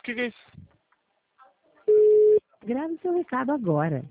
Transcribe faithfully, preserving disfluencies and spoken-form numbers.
que, que é isso? Grave seu recado agora.